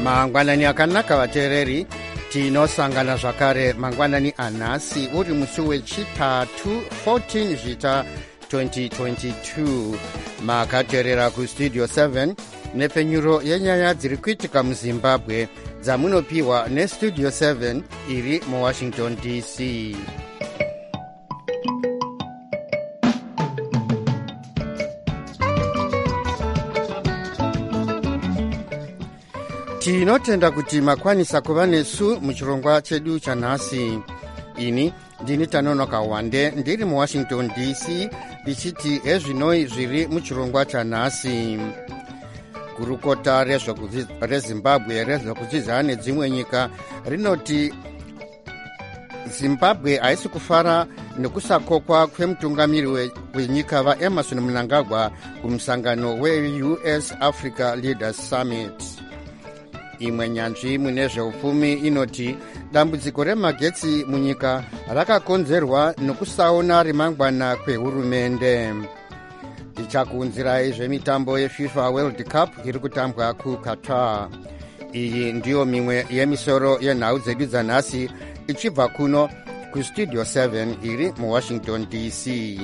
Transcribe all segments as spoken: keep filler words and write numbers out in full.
mangwanani akanaka vateereri, tinosangana zvakare mangwanani anhasi uri musi wechitatu fourteen zvita twenty twenty-two. makateerera kustudio seven nepenyuro yenyaya dziri kuitika muzimbabwe dzamunopiwa nestudio seven iri muwashington D C. tinotenda kuti makwanisa kuva nesu muchirongwa chedu chanhasi. ini ndini Tanonoka Wande ndiri muwashington D C ndichiti ezvinoi zviri muchirongwa chanhasi. gurukota rezimbabwe rezvekudzidzana nedzimwe nyika rinoti zimbabwe haisi kufara nekusakokwa kwemutungamiri wenyika vaEmmerson Mnangagwa kumusangano we-U S Africa Leaders Summit. imwe nyanzvi mune zveupfumi inoti dambudziko remagetsi munyika rakakonzerwa nekusaona remangwana kwehurumende. tichakuunzirai zvemitambo yeFIFA World Cup iri kutambwa kuQatar. iyi ndiyo mimwe yemisoro yenhau dzedu dzanhasi ichibva kuno kustudio seven iri muwashington D C.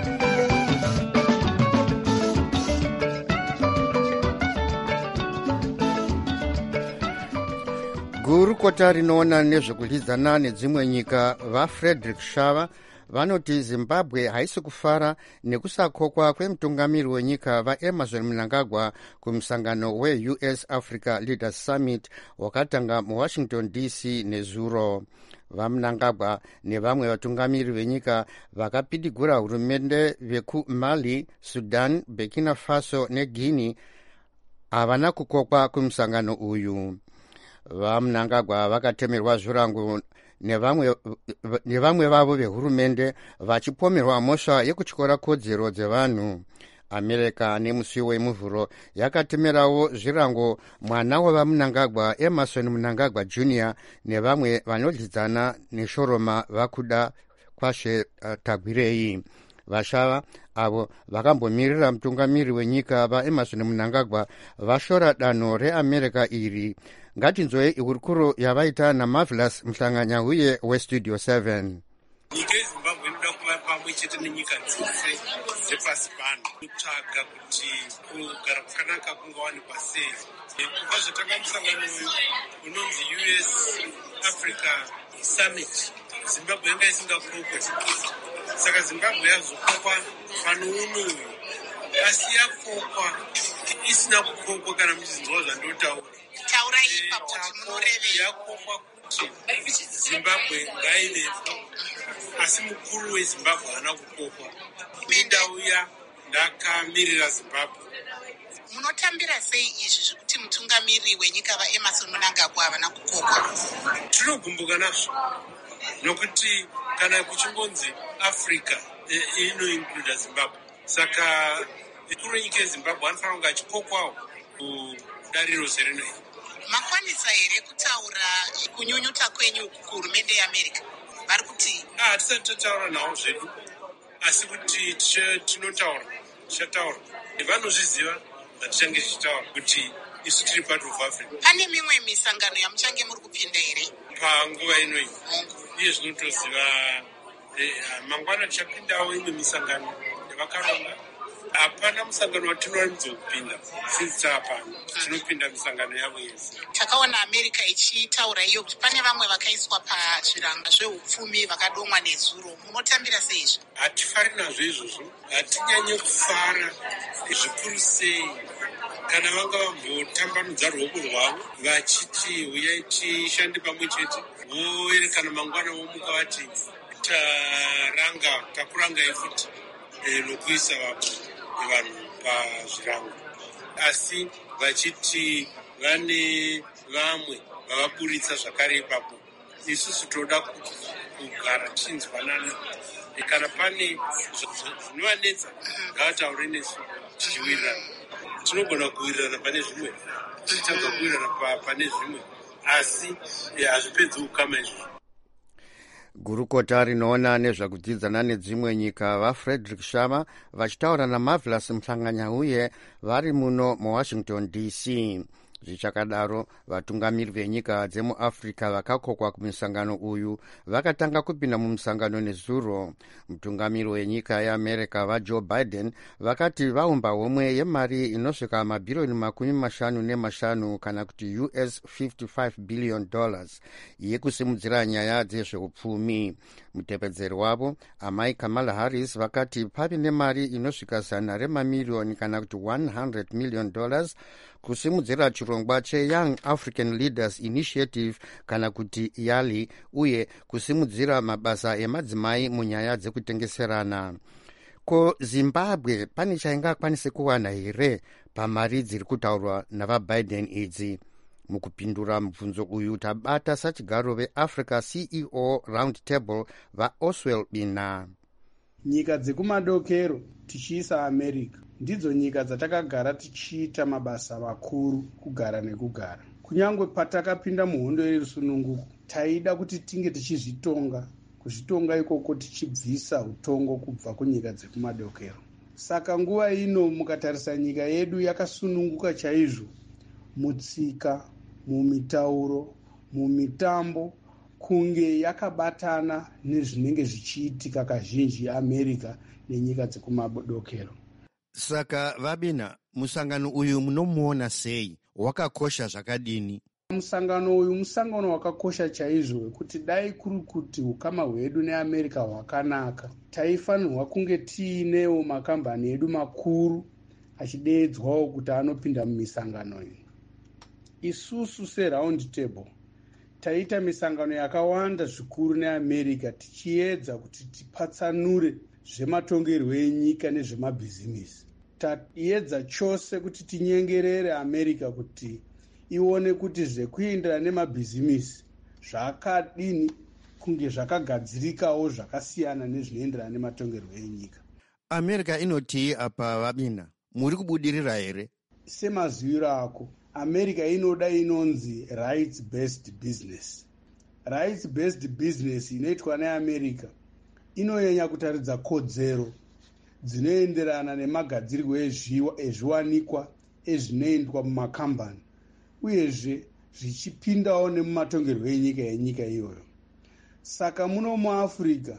gurukota rinoona nezvekudyidzana nedzimwe nyika vaFrederick Shava vanoti zimbabwe haisi kufara nekusakokwa kwemutungamiri wenyika vaEmmerson Mnangagwa kumusangano we-U S Africa Leaders Summit wakatanga muwashington D C nezuro. vaMnangagwa nevamwe vatungamiri venyika vakapidigura hurumende vekumali, Sudan, Burkina Faso neGuinea havana kukokwa kumusangano uyu. vaMnangagwa vakatemerwa zvirango nevamwe, nevamwe vavo vehurumende vachipomerwa mhosva yekutyora kodzero dzevanhu. america nemusi wemuvhuro yakatemerawo zvirango mwana wavaMnangagwa Emmerson Mnangagwa Junior nevamwe vanodyidzana neshoroma vakuda kwashe uh, tagwirei. vashava avo vakambomirira mutungamiri wenyika vaEmmerson Mnangagwa vashora danho reamerica iri. ngatinzwei ihurukuro yavaita naMarvelous Mhlanganyauye westudio seven. nyika yezimbabwe inoda kuva pamwe chete nenyika dzose dzepasi pano kutsvaga kuti kugara kwakanaka kungawanikwa sei. kubva zvatanga musangano unonzi U S Africa Summit, zimbabwe yanga isingakokwe, saka zimbabwe yazokokwa pano unoyu, asi yakokwa isina kukokwa kana muchinzwa zvandotaura. taurai ipapo kuti munorevei. yakokwa kuti zimbabwe ngaivepo, asi mukuru wezimbabwe haana kukokwa. mindauya ndakamirira zimbabwe. munotambira sei izvi zvekuti mutungamiri wenyika vaEmmerson Mnangagwa havana kukokwa? tinogumbuka nazvo nokuti kana kuchingonzi africa inoincluda zimbabwe, saka mukuru wenyika yezimbabwe anofanira kunge achikokwawo kudariro serenai. makwanisa here kutaura kunyunyuta kwenyu kuhurumende yeamerica? vari kuti hatisati totaura navo zvedu, asi kuti tinotaura, tichataura. vanozviziva zvatichange tichitaura kuti isu tiri part of Africa. pane mimwe misangano yamuchange muri kupinda here panguva inoyi? iye zvinotoziva mangwana tichapindawo imwe misangano yavakaronga. hapana musangano watinoramidza kupinda since taapano, tinopinda misangano yavo yese. takaona america ichitaura iyo kuti pane vamwe vakaiswa pazviranga zveupfumi vakadomwa nezuro. munotambira seizvo? hatifari nazvo izvozvo, hatinyanye kufara zvikuru sei kana vanga vambotambanudza ruoko rwavo vachiti uyai tishande pamwe chete, voerekana mangwana vomuka vati taranga takurangai futi e, nokuisa vanhu pazvirango, asi vachiti vane vamwe vavaburitsa zvakare ipapo. isusu toda kugara tichinzwanana, kana pane zvinovanetsa ngavataure nesu tichiwirirana. tinogona kuwirirana pane zvimwe, tichitanga kuwirirana pane zvimwe, asi hazvipedzi kukama izvozvo. gurukota rinoona nezvakudzidzana nedzimwe nyika vaFrederick Shava vachitaura naMarvelous Mhlanganyauye vari muno muwashington D C. Zvichakadaro, vatungamiri venyika dzemuafrica vakakokwa kumusangano uyu vakatanga kupinda mumusangano nezuro. Mutungamiri wenyika yeamerica vajoe Biden vakati vaumba homwe yemari inosvika mabhiriyoni makumi mashanu nemashanu kana kuti U S fifty-five billion dollars yekusimudzira nyaya dzezveupfumi. Mutepedzeri wavo amai Kamala Harris vakati pave nemari inosvika zana remamiliyoni kana kuti one hundred million dollars kusimudzira chirongwa cheYoung African Leaders Initiative kana kuti YALI uye kusimudzira mabasa emadzimai munyaya dzekutengeserana. Ko Zimbabwe pane chaingakwanise kuwana here pamari dziri kutaurwa navaBiden idzi? Mukupindura mubvunzo uyu tabata sachigaro veAfrica C E O Roundtable vaOswell Bina. Nyika dzekumadokero tichiisa America ndidzo nyika dzatakagara tichiita mabasa makuru kugara nekugara. Kunyangwe patakapinda muhondo yerusununguko taida kuti tinge tichizvitonga, kuzvitonga ikoko tichibvisa utongo kubva kunyika dzekumadokero. Saka nguva ino mukatarisa nyika yedu yakasununguka chaizvo mutsika, mumitauro, mumitambo, kunge yakabatana nezvinenge zvichiitika kazhinji America nenyika dzekumadokero. Saka Vabina, musangano uyu munomuona sei? Wakakosha zvakadini? Musangano uyu musangano wakakosha chaizvo wekuti dai kuri kuti ukama hwedu neAmerica hwakanaka, taifanirwa kunge tiinewo makambani edu makuru achideedzwawo kuti anopinda mumisangano iyi. Isusu seRound Table taita misangano yakawanda zvikuru neAmerica tichiedza kuti tipatsanure zvematongerwo enyika nezvemabhizimisi. Taedza chose kuti tinyengerere America kuti ione kuti zvekuindira nemabhizimisi zvakadini kunge zvakagadzirikawo zvakasiyana nezvinoenderana nematongerwo enyika. America inoti apa Vabina, muri kubudirira here? Semaziviro ako, America inoda inonzi rights based business. Rights based business inoitwa neAmerica inonyanya kutaridza kodzero dzinoenderana nemagadzirirwo ezviwanikwa ezvinoendwa mumakambani uyezve zvichipindawo nemumatongerwo enyika yenyika iyoyo. Saka muno muAfrica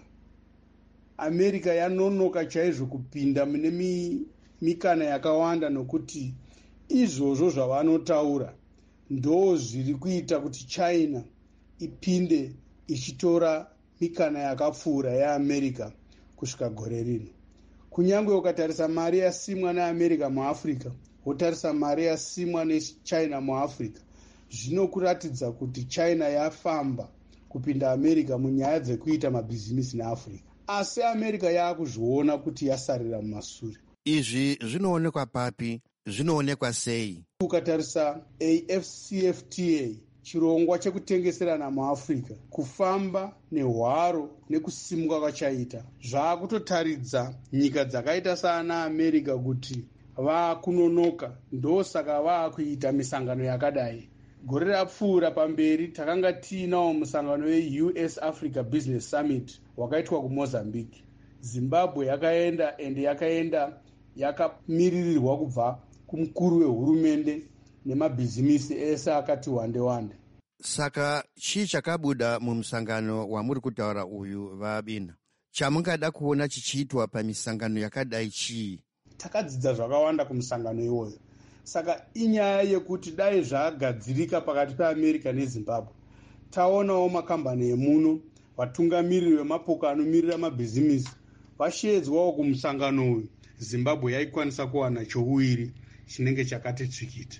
America yanonoka chaizvo kupinda mune mikana yakawanda nokuti izvozvo zvavanotaura ndo zviri kuita kuti China ipinde ichitora mikana yakapfuura yeAmerica kusvika gore rino. Kunyangwe ukatarisa mari yasimwa neAmerica muAfrica, wotarisa mari yasimwa neChina muAfrica, zvinokuratidza kuti China yafamba kupinda America munyaya dzekuita mabhizimisi neAfrica. Asi America yaakuzviona kuti yasarira mumashure. Izvi zvinoonekwa papi? Zvinoonekwa sei? Ukatarisa A F C F T A, chirongwa chekutengeserana muAfrica, kufamba nehwaro nekusimuka kwachaita, zvaakutotaridza nyika dzakaita sana America kuti vaakunonoka, ndosaka vaakuita misangano yakadai. Gore rapfuura pamberi takanga tiinawo musangano we-U S Africa Business Summit wakaitwa kuMozambique. Zimbabwe yakaenda ende yakaenda yakamiririrwa kubva kumukuru wehurumende nemabhizimisi ese akati wande wande. Saka chii chakabuda mumusangano wamuri kutaura uyu Vabina? Chamungada kuona chichiitwa pamisangano yakadai chii? Takadzidza zvakawanda kumusangano iwoyo. Saka inyaya yekuti dai zvagadzirika pakati peAmerica neZimbabwe. Taonawo makambani emuno, vatungamiriri vemapoka anomirira mabhizimisi vashiedzwawo kumusangano uyu. Zimbabwe yaikwanisa kuwana chouwiri chinenge chakati tsvikiti.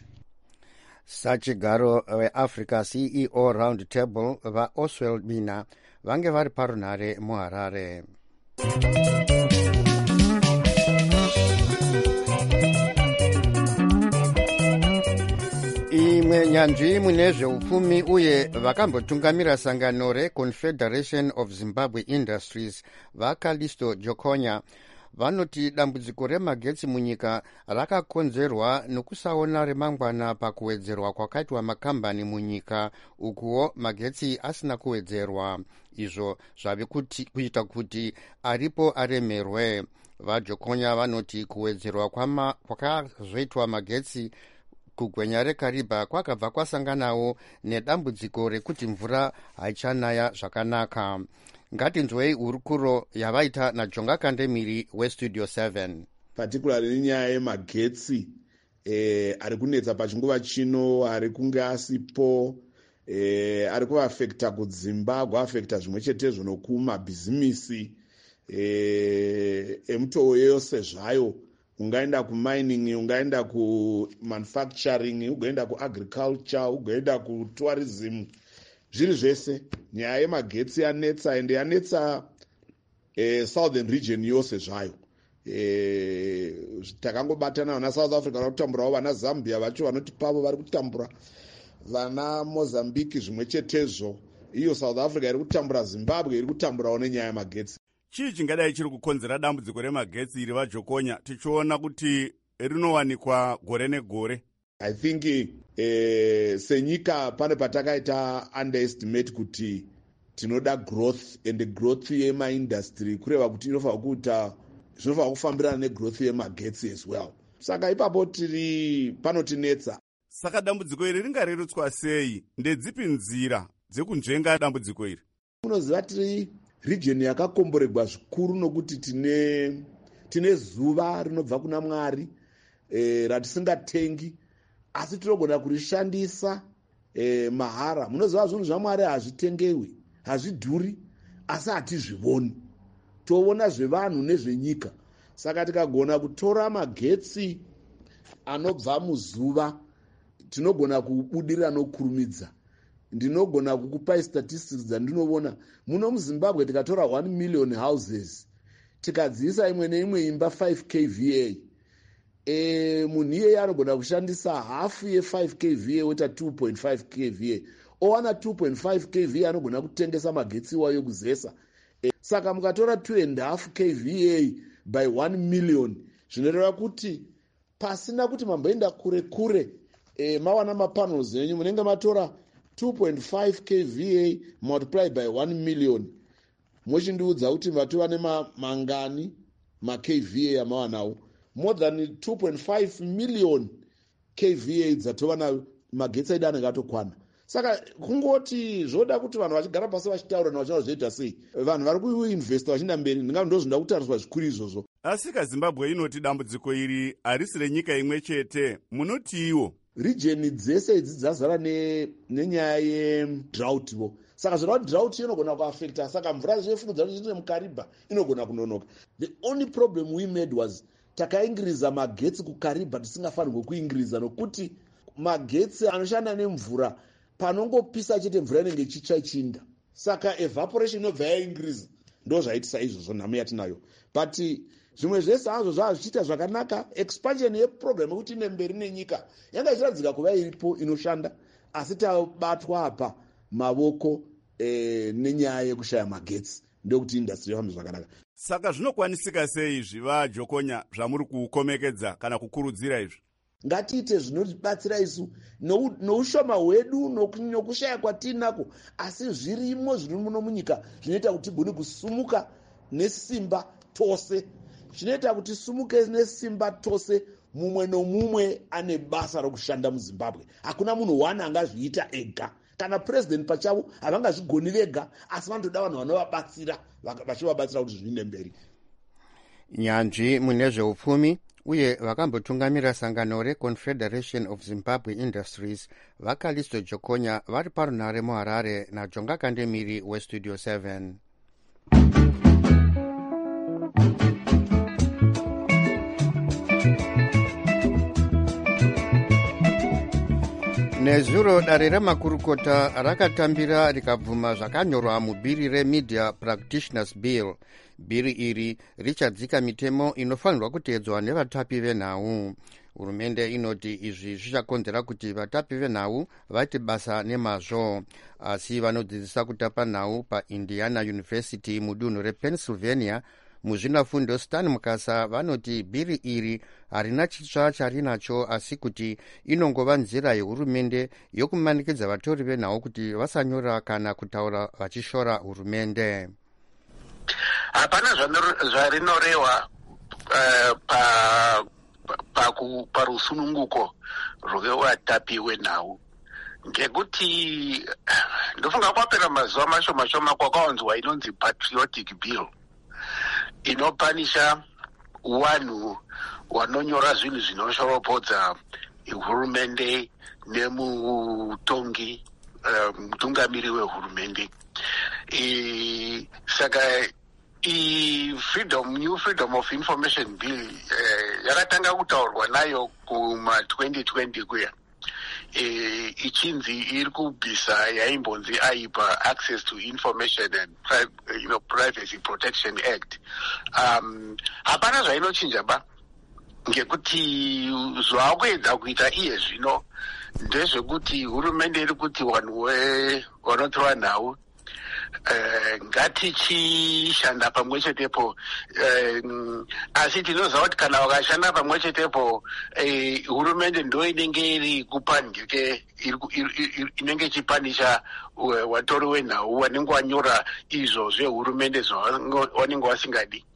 Sachigaro veAfrica C E O Roundtable vaOswell Bina vange vari parunhare muHarare. Imwe nyanzvi mune zveupfumi uye vakambotungamira sangano reConfederation of Zimbabwe Industries vaKalisto Jokonya vanoti dambudziko remagetsi munyika rakakonzerwa nokusaona remangwana pakuwedzerwa kwakaitwa makambani munyika, ukuwo magetsi asina kuwedzerwa. Izvo zvave kuita kuti aripo aremerwe. VaJokonya vanoti kuwedzerwa kwakazoitwa magetsi kugwenya rekariba kwakabva kwasanganawo nedambudziko rekuti mvura haichanaya zvakanaka. Ngatinzwei hurukuro yavaita naJonga Kandemiri westudio seven. Particularly nyaya yemagetsi eh, ari kunetsa pachinguva chino, ari kunge asipo, eh, ari kuafekta kudzimba, kuafekta zvimwe chetezvo nokumabhizimisi eh, emutoo yose zvayo. Ungaenda kumining, ungaenda kumanufacturing, ugoenda kuagriculture, ugoenda kutourism. Zviri zvese nyaya yemagetsi yanetsa, ende yanetsa eh, southern region yose zvayo. Eh, takangobatana na South Africa vari kutamburawo, vana Zambia vacho vanoti pavo vari kutambura, vana Mozambique zvimwe chetezvo, iyo South Africa iri kutambura, Zimbabwe iri kutamburawo nenyaya yemagetsi. Chii chingadai chiri kukonzera dambudziko remagetsi iri vaJokonya, tichiona kuti rinowanikwa gore negore? I think eh, senyika pane patakaita underestimate kuti tinoda growth, and growth yemaindustry kureva kuti inofanira kuita zvinofanira kufambirana negrowth yemagetsi as well. Saka ipapo tiri panotinetsa. Saka dambudziko iri ringarerutswa sei? Ndedzipi nzira dzekunzvenga dambudziko iri? Unoziva tiri region yakakomboregwa zvikuru nokuti tine tine zuva rinobva kuna Mwari eh, ratisingatengi, asi tinogona kurishandisa eh, mahara. Munoziva zvinhu zvaMwari hazvitengewi, hazvidhuri, asi hatizvivoni. Toona zvevanhu nezvenyika. Saka tikagona kutora magetsi anobva muzuva, tinogona kubudirira nokurumidza. Ndinogona kukupai statistics dzandinoona. Muno muZimbabwe tikatora one million houses, tikadziisa imwe neimwe imba five K V A, e, munhu iyeye anogona kushandisa hafu ye five K V A weta two point five K V A. Owana two point five K V A anogona kutengesa magetsi wayo kuzesa. E, saka mukatora two and half K V A by one million, zvinoreva kuti pasina kuti mamboenda kure kure, e, mawana mapanels enyu munenge matora two point five K V A multiplied by one million. Mochindiudza kuti vatova nemangani ma-K V A amawanawo. More than two point five million K V A dzatova na magetsi aida anenge atokwana. Saka kungoti zvoda kuti vanhu vachigara pasi vachitaura vachina zvoita sei. Vanhu vari kuinvesta vachienda mberi, ndinga zvinda kutariswa zvikuru izvozvo. Asi Zimbabwe inoti dambudziko iri harisi renyika imwe chete, munotiwo region dzese idzi dzazara nenyaya yedrought vo. Saka zvinoda kuti drought inogona kuafekta, saka mvura zvefudza zvine mukariba inogona kunonoka. The only problem we made was takaingiriza magetsi kukariba tisingafanirwe kuingiriza, nokuti magetsi anoshanda nemvura panongopisa chete mvura inenge ichitsva ichinda. Saka evaporation inobva yaingiriza ndo zvaitisa izvozvo nhamo yatinayo. But zvimwe zvese hazvo zvazvichiita zvakanaka. Expansion yeprogram yekuti ine mberi nenyika yanga ichiradzika kuva iripo inoshanda, asi tabatwa apa mavoko eh, nenyaya yekushaya magetsi ndokuti industry yafamba zvakanaka. Saka zvinokwanisika sei izvi vaJokonya zvamuri kukomekedza kana kukurudzira izvi? Ngatiite zvinotibatsira isu noushoma hwedu nokushaya kwatinako, asi zvirimo zviri muno munyika zvinoita kuti tigone kusumuka nesimba tose. Zvinoita kuti sumuke nesimba tose, mumwe nomumwe ane basa rokushanda muZimbabwe. Hakuna munhu one angazviita ega. Kana president pachavo havangazvigoni vega, asi vanotoda vanhu vanovabatsira, vachivabatsira kuti zviende mberi. Nyanzvi mune zveupfumi uye vakambotungamira sangano reConfederation of Zimbabwe Industries vaKalisto Jokonya vari parunhare muHarare naJonga Kandemiri westudio seven. Nezuro dare remakurukota rakatambira rikabvuma zvakanyorwa mubhiri reMedia Practitioners Bill. Bhiri iri richadzika mitemo inofanirwa kuteedzwa nevatapi venhau. Hurumende inoti izvi zvichakonzera kuti vatapi venhau vaite basa nemazvo. Asi vanodzidzisa kutapa nhau paIndiana University mudunhu rePennsylvania muzvinafundo Stan Mukasa vanoti bhiri iri harina chitsva charinacho, asi kuti inongova nzira yehurumende yokumanikidza vatori venhau kuti vasanyora kana kutaura vachishora hurumende. Hapana zvarinorehwa uh, parusununguko rwevatapi venhau. Ngekuti ndofunga kwapera mazuva mashoma shoma kwakawanzwa inonzi patriotic bill inopanisha vanhu vanonyora zvinhu zvinoshoropodza hurumende nemutongi mutungamiri uh, wehurumende. E, saka i freedom new freedom of information bill uh, yakatanga kutaurwa nayo kuma twenty twenty kuya. E, ichinzi iri kubvisa yaimbonzi aipa access to information and you know, privacy protection act. Um, hapana zvainochinja ba ngekuti zvakuedza kuita iye zvino ndezvekuti hurumende iri kuti vanhu vanotora nhau Uh, ngatichishanda pamwe chetepo uh, asi tinoziva kuti kana vakashanda pamwe chetepo uh, hurumende ndo inenge iri kupanike inenge ichipanisha uh, vatori venhau vanenge vanyora izvo zvehurumende zvavanenge vasingadi.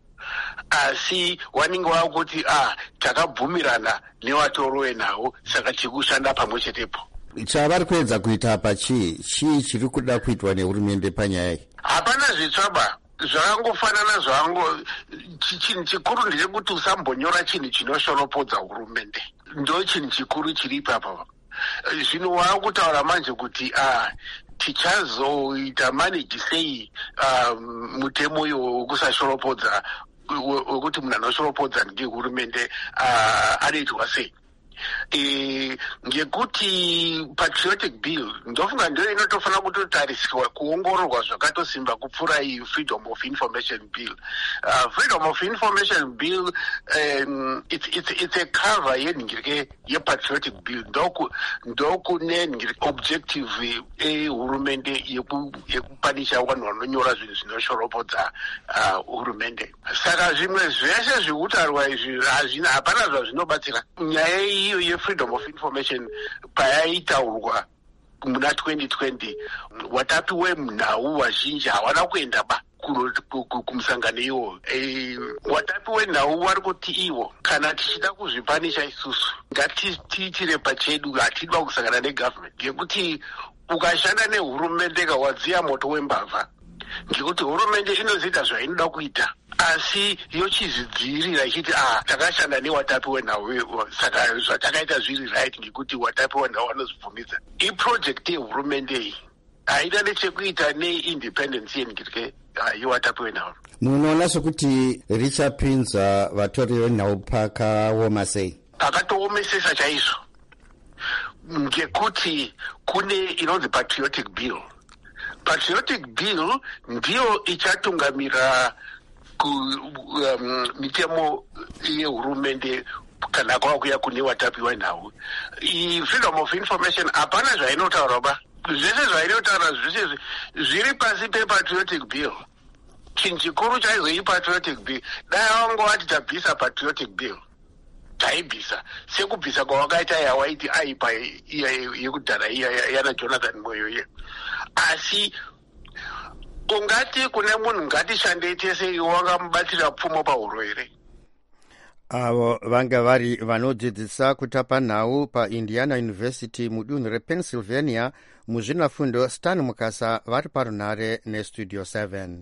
Asi vanenge vakuti ah takabvumirana nevatori venhau saka tikushanda pamwe chetepo. Chavari kuedza kuita apa chii chii chiri kuda kuitwa nehurumende panyaya iyi? Hapana zvitsvaba zvakangofanana zvango chinhu chikuru ndechekuti usambonyora chinhu chinoshoropodza hurumende. Ndo chinhu chikuru chiri ipapa. Zvino waakutaura manje kuti ah tichazoita manage sei um, mutemo uyo wokusashoropodza wekuti munhu anoshoropodza ngehurumende uh, anoitwa sei. E, ngekuti patriotic bill ndofunga ndio inotofanira kutotariswa kuongororwa zvakatosimba kupfuura iyi freedom of information bill. Uh, freedom of information bill um, it's, it's, it's a cover yenhingirike yepatriotic bill ndoku ndokune objective ehurumende yekupanisha vanhu vanonyora zvinhu zvinoshoropodza hurumende. Uh, saka zvimwe zvese zvirikutarwa izvi hazvina hapana zvazvinobatsira. Nyaya iyi iyo ye-freedom of information payaitaurwa muna twenty twenty watapi wenhau vazhinji havana kuenda ba kumusangano iwo. E, watapi wenhau vari kuti iwo kana tichida kuzvipanisha isusu ngatitiitire pachedu, hatidi kusangana negovernment ngekuti ukashanda nehurumende kawadziya moto wembavha ngekuti hurumende inoziita zvainoda kuita asi yochizvidzivirira ichiti ah takashanda newatapi wenhau saka zvatakaita zviri right ngekuti watapi wenhau vanozvibvumidza. iprojekti yehurumende iyi haina nechekuita neindependence yenhirike yewatapi wenhau. Munoona sekuti richapinza vatori venhau pakaoma sei? Pakatoomesesa chaizvo ngekuti kune inonzi patriotic bill. Patriotic bill ndiyo ichatungamira ku um, mitemo yehurumende kana kwakuya kune watapi wenhau. I-freedom of information hapana zvainotaura ba. Zvese zvainotaura zvese zviri pasi pepatriotic bill. Chinhu chikuru chaizoi patriotic bill dai vangovati tabvisa patriotic bill taibvisa sekubvisa kwawakaita yawaiti aipa yekudhara iya yana Jonathan Moyo ye. Asi ungati kune munhu ngatishandei tese wangamubatira pfumo pahuro here. Avo vanga vari vanodzidzisa kutapa nhau paIndiana University mudunhu rePennsylvania muzvinafundo Stan Mukasa vari parunhare nestudio seven.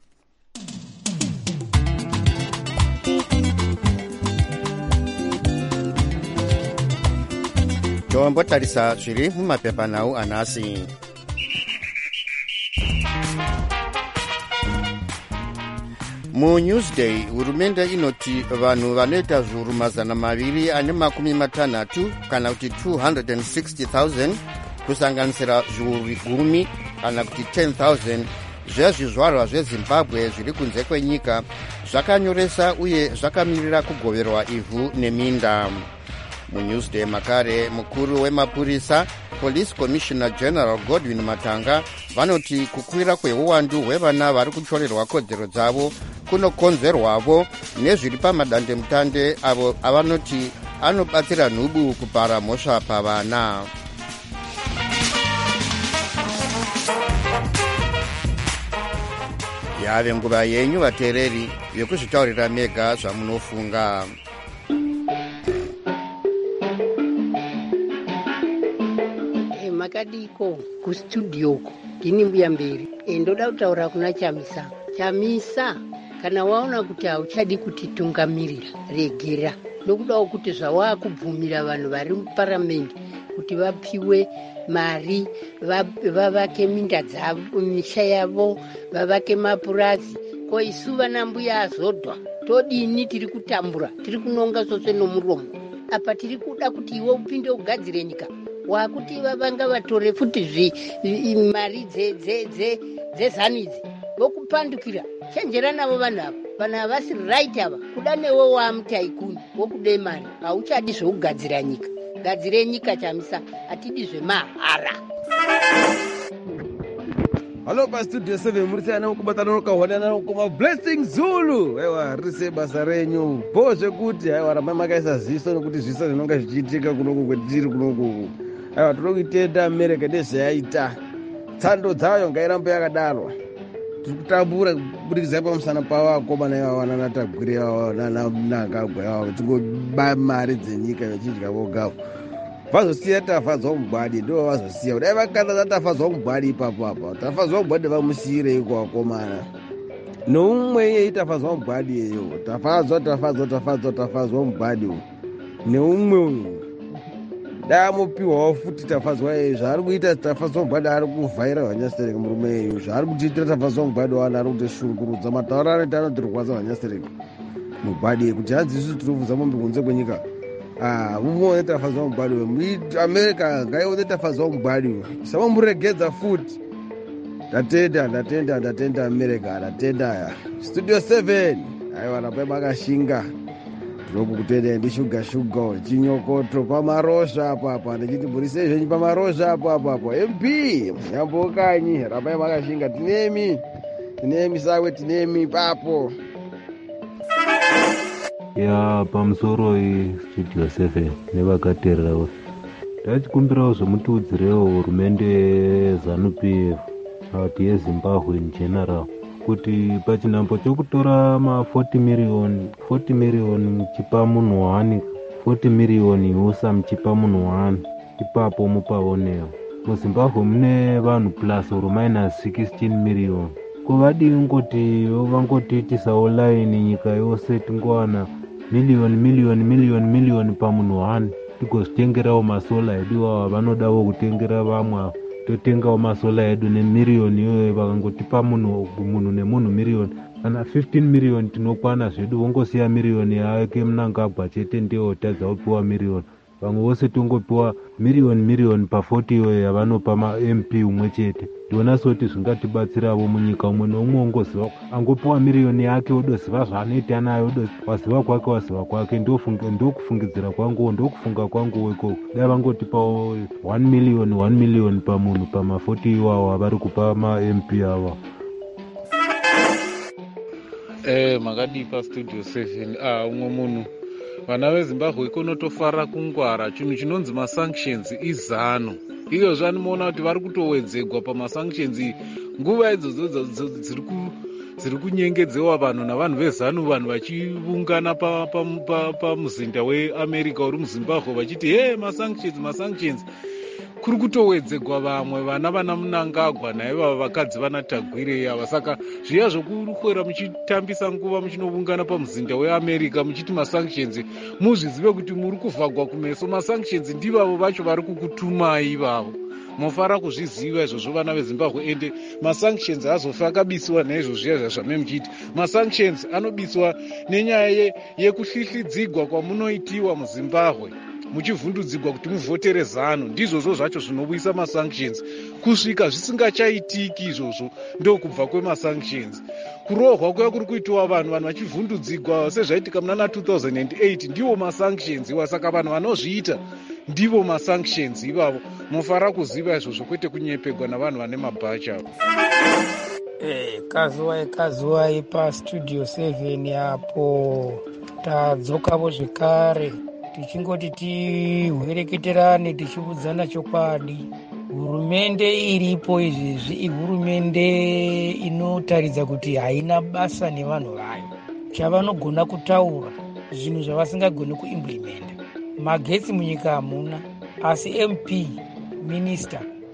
Tombotarisa zviri mumapepanhau anhasi. MuNewsday hurumende inoti vanhu vanoita zviuru mazana maviri ane makumi matanhatu kana kuti two hundred sixty thousand kusanganisira zviuru gumi kana kuti ten thousand zvezvizvarwa zveZimbabwe zviri kunze kwenyika zvakanyoresa uye zvakamirira kugoverwa ivhu neminda. MuNewsday makare mukuru wemapurisa Police Commissioner General Godwin Matanga vanoti kukwira kweuwandu hwevana vari kutorerwa kodzero dzavo kunokonzerwavo nezviri pamadandemutande avo avanoti anobatsira nhubu kupara mhosva pavana. Yave nguva yenyu vateereri yekuzvitaurira mega zvamunofunga. makadiko kustudioko ndini mbuya mberi. E, ndoda kutaura kuna Chamisa. Chamisa, kana waona kuti hauchadi kutitungamirira, regera. Ndokudawo kuti zvawakubvumira vanhu vari muparamendi kuti vapiwe mari, vavake minda dzavo, misha yavo, vavake mapurazi. Ko isu vana mbuya azodwa todini? Tiri kutambura, tiri kunonga sose nomuromo. Apa tiri kuda kuti iwe upinde ugadzire nyika. Wakuti vavanga vatore futi zvi mari dzezanidzi vokupandukira. Chenjera navo vanhu ava. Vanhu havasi right ava. Kuda newe wamutaikuni wokude mari, hauchadi zvekugadzira nyika. Gadzire nyika Chamisa, atidi zvemahara. Halo pa studio seven muri sana kubatana nokawanana nokuma Blessing Zulu. Aiwa rise basa renyu. Bozve kuti aiwa ramba makaisa ziso nokuti zviso zvinonga zvichiitika kunoku kwetiri kunoku. Aiwa tinokuitenda America nezvayaita. Tsando dzayo ngairambe yakadaro. Tiri kutambura kubudikidza pamusana pavo akomana ivava nanatagwiri ivava nanangagwa ivava tingoba mari dzenyika vachidya vogavo. Vazosiya Tafadzwa Mugwadi ndo vazosiya. Kudai vakanda Tafadzwa Mugwadi ipapo apa. Tafadzwa Mugwadi vamusiyire iko akomana. Neumwe iye Tafadzwa Mugwadi iyo. Tafadzwa Tafadzwa Tafadzwa Tafadzwa Mugwadi. Neumwe uyu. Dai amupiwawo futi Tafadzwa iye. Zvaari kuita Tafadzwa Mugwadi ari kuvhaira Vanyastereka murume iyo. Zvaari kuchiitira Tafadzwa Mugwadi wana ari kuti shurukurudza matauro anoita anotirwadza Vanyastereka Mugwadi kuti hanzi isusu tirikubvunza mombe kunze kwenyika. Ah, muone Tafadzwa Mugwadi we America ngaione Tafadzwa Mugwadi we savamuregedza futi. Ndatenda ndatenda ndatenda America ndatenda ya Studio seven aiwa rapa makashinga ndinoku kutenda ndi sugar sugar chinyokoto pamarosha apa apa ndichiti burise zvenyu pamarosha apa apa apa M P yambokanyi rapa makashinga tinemi tinemi sawe tinemi papo ya pamusoro iStudio seven nevakateererawo ndachikumbirawo zvomutiudzirewo hurumende ZANU-P F kuti yeZimbabwe in general kuti pachinhambo chokutora ma forty million forty million muchipa munhu wani forty million yosa muchipa munhu wani ipapo mupaonewo. MuZimbabwe mune vanhu plus or minus sixteen million. Kuvadii ngoti vangotiitisawo line nyika yose tingowana million million million million pamunhu wani tigozvitengerawo masola edu iwawa vanodawo kutengera vamwe totengawo masola edu nemiriyoni iyoyo vakangotipa munhu munhu nemunhu miriyoni kana fifteen million tinokwana zvedu vongosiya miriyoni yake Mnangagwa chete ndiwo tadza kupiwa miriyoni vamwe vose tongopiwa miriyoni miriyoni pa forty iyoyo yavanopa ma-M P umwe chete. Ndiona soti zvingatibatsirawo munyika umwe neumwe ungoziva angopiwa miriyoni yake odoziva zvaanoita nayo waziva kwake waziva kwake ndokufungidzira kwangu ndokufunga kwangu weko dai vangotipawo one million one million pamunhu pama forty iwawo avari kupa ma-M P ava. Eh makadipa Studio seven ah umwe munhu vana veZimbabwe kunotofara kungwara chinhu chinonzi masanctions izano iyo zvanimoona kuti vari kutowedzegwa pamasanctions nguva idzodzo dziri kunyengedzewa vanhu navanhu vezanu vanhu vachiungana pamuzinda weAmerica uri muZimbabwe vachiti he masanctions masanctions kuri kutowedzegwa vamwe vana vana Mnangagwa naivava vakadzi vana Tagwire ava. Saka zviya zvokukwera muchitambisa nguva muchinoungana pamuzinda weAmerica muchiti masanctions muzvizive kuti muri kuvhagwa kumeso. Masanctions ndivavo vacho vari kukutumai ivavo mofara kuzviziva izvozvo vana veZimbabwe. Ende masanctions hazofi akabisiwa naizvo zviya zvazvame muchiti masanctions anobisiwa nenyaya yekuhlihlidzigwa kwamunoitiwa muZimbabwe muchivhundudzigwa kuti muvhotere ZANU. Ndizvozvo zvacho zvinobudisa masanctions kusvika zvisingachaitiki izvozvo ndokubva kwemasanctions. Kurohwa kuya kuri kuitiwa vanhu vanhu vachivhundudzigwa sezvaitika muna two thousand eight ndiwo masanctions iwa. Saka vanhu vanozviita ndivo masanctions ivavo. Mofara kuziva izvozvo kwete kunyepegwa navanhu vane mabhacha. Eh kazuwa kazuwa pa Studio seven yapo tadzokawo zvekare tichingoti tihwereketerane tichiudzana chokwadi. Hurumende iripo izvezvi ihurumende inotaridza kuti haina basa nevanhu vayo. Chavanogona kutaura zvinhu zvavasingagoni kuimplementa. Magetsi munyika hamuna asi M P minister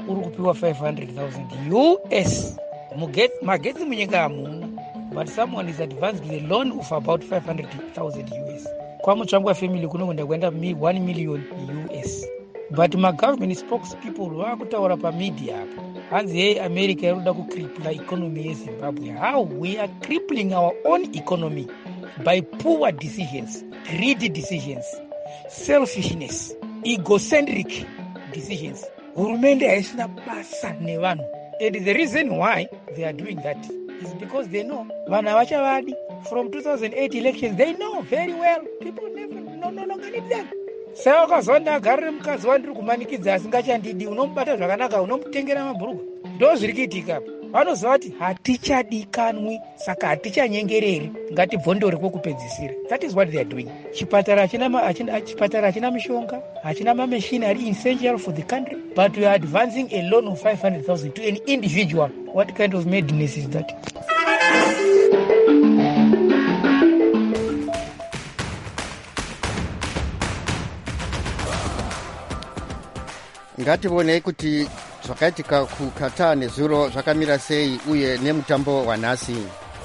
uri kupiwa five hundred thousand U S. Magetsi munyika hamuna, but someone is advanced with a loan of about five hundred thousand U S. Kwamutsvangwa family kunogona kuenda one million U S. But my government spokespeople vakutaura pamedia apa hanzi hey America iroda kukripla economy yeZimbabwe. How we are crippling our own economy by poor decisions, greedy decisions, selfishness, egocentric decisions. Hurumende haisina basa nevanhu. And the reason why they are doing that is because they know vanhu havachavadi. From two thousand eight elections, they know very well people never no, no longer need them. Saka wakazonda agarire mukadzi wandiri kumanikidza asingachandidi, unomubata zvakanaka, unomutengera mabhurugwa. Ndo zviri kuitika apa. Vanoziva kuti hatichadikanwi, saka hatichanyengereri, ngatibvondore kwekupedzisira. That is what they are doing. Chipatara hachina chipatara hachina mishonga, hachina machinery essential for the country, but we are advancing a loan of five hundred thousand to an individual. What kind of madness is that? Ngativonei kuti zvakaitika kuKatar nezuro zvakamira sei uye nemutambo wanhasi.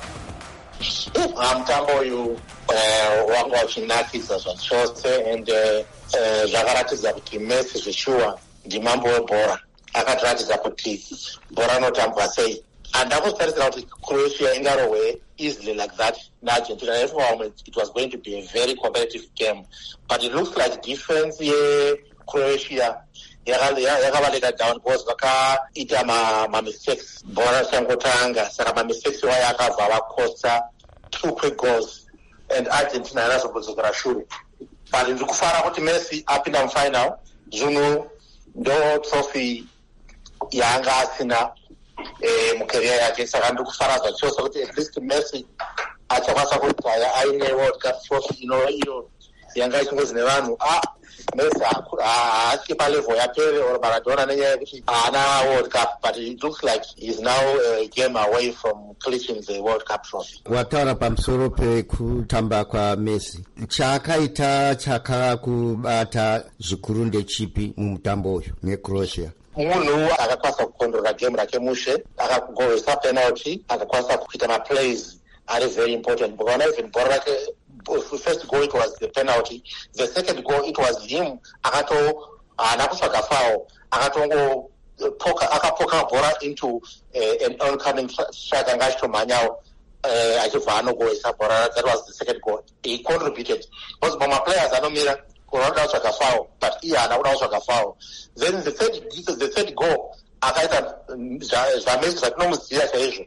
Mutambo uyu wanga uchinakidza zvachose and zvakaratidza kuti Messi zveshuwa ndimambo webhora. Akatiratidza kuti bhora inotambwa sei. Handina kutarisira kuti Croatia ingarohwe easily like that naArgentina. Therefore, it was going to be a very competitive game. But it looks like defense yeCroatia yakavaleka down because vakaita mamistakes bhora richangotanga, saka mamistakes iwayo akabva vakosta two quick goals and Argentina yanazogodzokera shure. But ndiri kufara kuti Messi apinda mufinal. Zvino ndo trophy yaanga asina mucareer yake, saka ndiri kufara zvachose kuti at least Messi achakwanisa kugaya aine World Cup trophy iyo yanga ichingozi nevanhu ah Messi haasvike palevel yapere or Maradona nenyaya yekuti haana World Cup, but it looks like he's now a game away from clinching the World Cup trophy. Wataura pamusoro pekutamba kwaMessi, chaakaita chakakubata zvikuru ndechipi mumutambo uyu neCroatia? Munhu akakwanisa kukondora game rake mushe, akagohwesa penalty, akakwanisa kuita maplays ari very important. Bukaona even bhora rake, first goal it was the penalty, the second goal it was him akato haana kutsvaga foul, akatongo poka akapoka bhora into uh, an oncoming striker anga achitomhanyawo uh, achibva anogohwesa bhora. That was the second goal. He contributed because mamwe players anomira kunoda kutsvaga foul, but iye haana kuda kutsvaga foul. Then the third the third goal akaita zvamesi zvatinomuziva chaizvo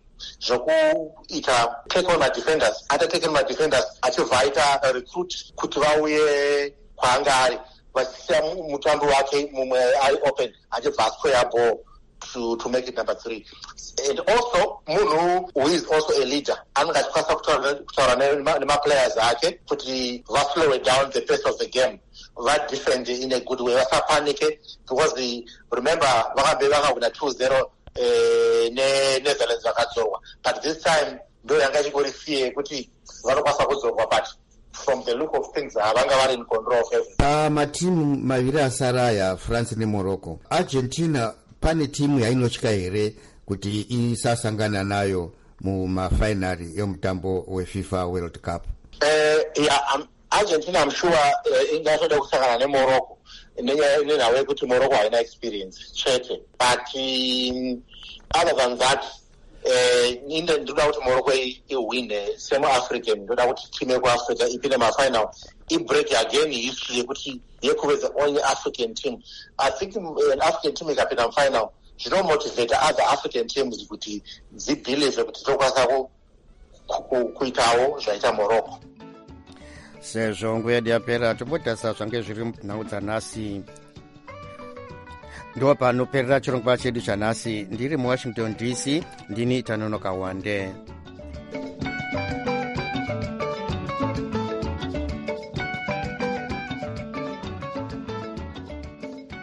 zvokuita take on madefenders, ata take on madefenders achibva aita recruit kuti vauye kwaanga ari, vachisiya mutambo wake mumwe ari open achibva asquare ball to, to make it number three. And also munhu who is also a leader anenge achikwanisa kutaura nemaplayers ake kuti vaslow down the pace of the game, vadefend in a good way, vasapanike, because the, remember vakambe vakawina two zero uh, neNetherlands vakadzorwa, but this time ndo yanga ichingorisiye kuti vanokwanisa kudzorwa, but from the look of things havanga vari in control of everything. Pamatimu maviri asara aya, France neMorocco, Argentina pane timu yainotya here kuti isasangana nayo mumafinali yomutambo weFIFA World Cup? Uh, yeah, um, Argentina I'm sure uh, ingatoda kusangana neMorocco nenyaya yekuti Morocco haina experience chete, but um, other than that inde ndoda kuti Morocco iwine semu-African. Ndoda kuti timu yekuAfrica ipinde mafinal, ibreak again history yekuti yekuve the only African team. I think an African team ikapinda mufinal zvinomotivate other African teams kuti dzibhilive kuti tokwanisa kuitawo zvaita Morocco. Sezvo nguva yedu yapera, tombotasa zvange zviri munhau dzanhasi. Ndo panoperera chirongwa chedu chanhasi. Ndiri muWashington D C, ndini Tanonoka Wande.